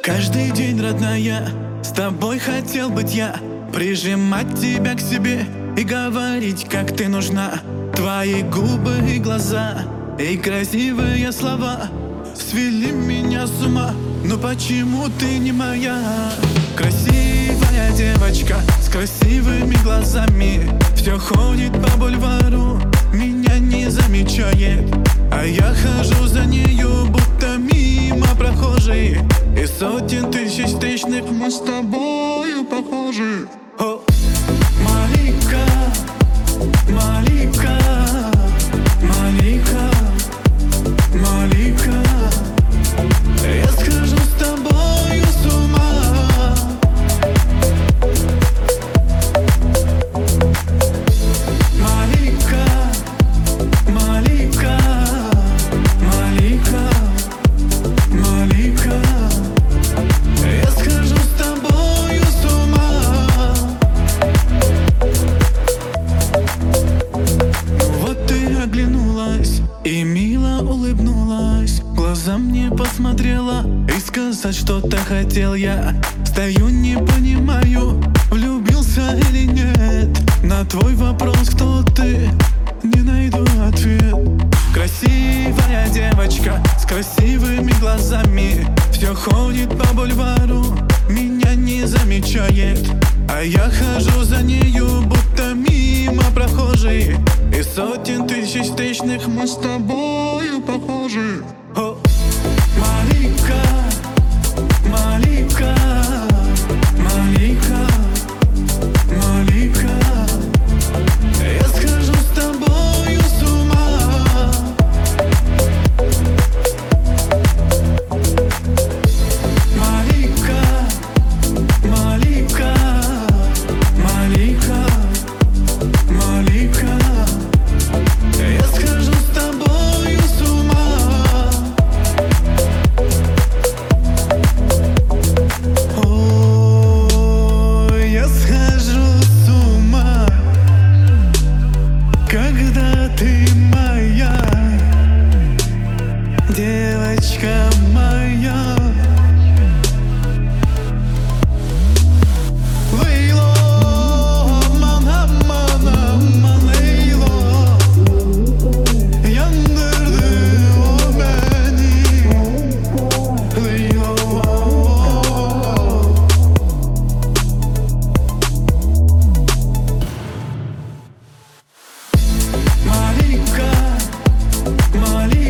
Каждый день, родная, с тобой хотел быть я, прижимать тебя к себе и говорить, как ты нужна. Твои губы и глаза, и красивые слова свели меня с ума, но почему ты не моя? Красивая девочка с красивыми глазами все ходит по бульвару, меня не замечает, а я хожу за нею, будто мимо прохожий. И сотен тысяч встречных мы с тобою похожи. О, Малика, Малика, Малика, Малика, я схожу с тобою с ума. Малика, Малика, Малика, Малика, я схожу с тобою с ума. Вот ты оглянулась и мило улыбнулась, в глаза мне посмотрела и сказать что-то хотел я. Стою, не понимаю, влюбился или нет. На твой вопрос, кто ты, не найду ответ. Красивая девочка с красивыми глазами все ходит по бульвару, меня не замечает, а я хожу за нею, будто мимо прохожий. И сотен тысяч встречных мы с тобою похожи. О, Малика, Малика, Малика, Малика, я схожу с тобою с ума. Малика, Малика, Малика, Малика, я схожу с тобою с ума. Ой, я схожу с ума, когда ты моя, девочка моя. Лейло, мана, мана, малейло, яндырды о бeni. Лейло. Малика, Малика.